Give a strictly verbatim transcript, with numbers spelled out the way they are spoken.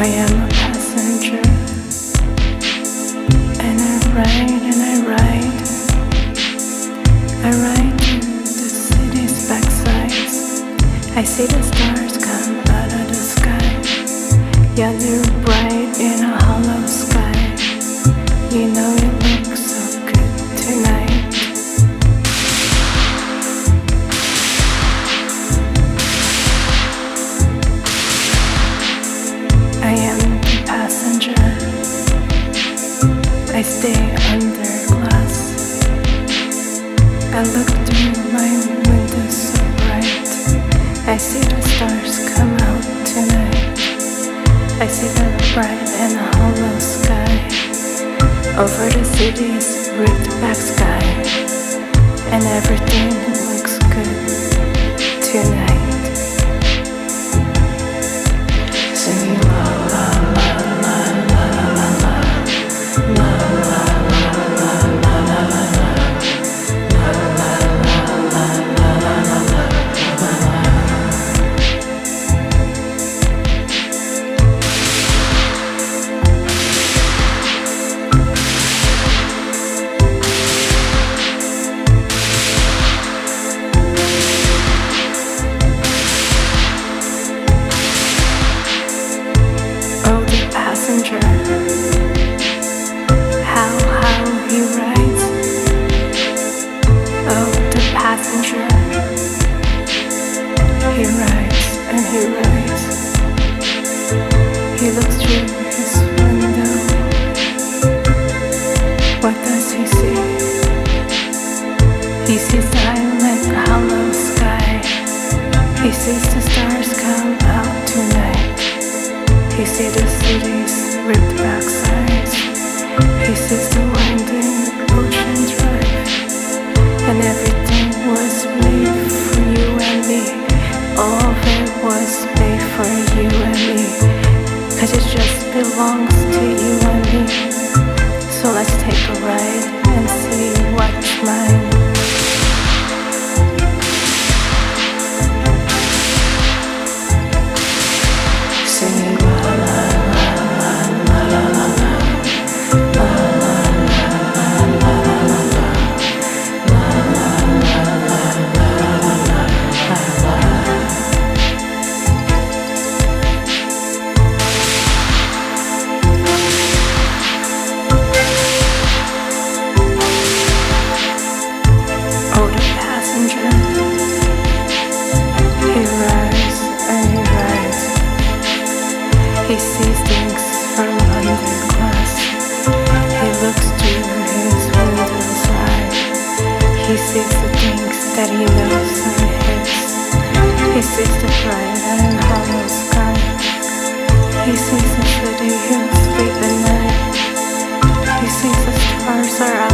I am a passenger, and I ride and I ride. I ride the city's backsides. I see the stars come out of the sky. Yeah, they're bright in a hollow sky. You know it looks so good tonight. I am the passenger. I stay under glass. I look through my window so bright. I see the stars come out tonight. I see the bright and hollow sky over the city's ripped back sky, and everything looks good tonight. Singing la la la la la la la la la la la la la. How, how he rides. Oh, the passenger. He rides and he rides. He looks through his window. What does he see? He sees the island hollow sky. He sees the stars come out tonight. He sees the city's ripped back sides. He sees the winding ocean drive. And everything was made for you and me. All of it was made for you and me. Cause it just belongs to you and me. So let's take a ride and see what's mine. Singing la la la la la la. Oh, the passenger. He rides and he rides. He sees things from under glass. He looks through his window's eye. He sees the things that he knows are his. He sees the bright and hollow sky. He sees the city he'll sleep at night. He sees the stars are out.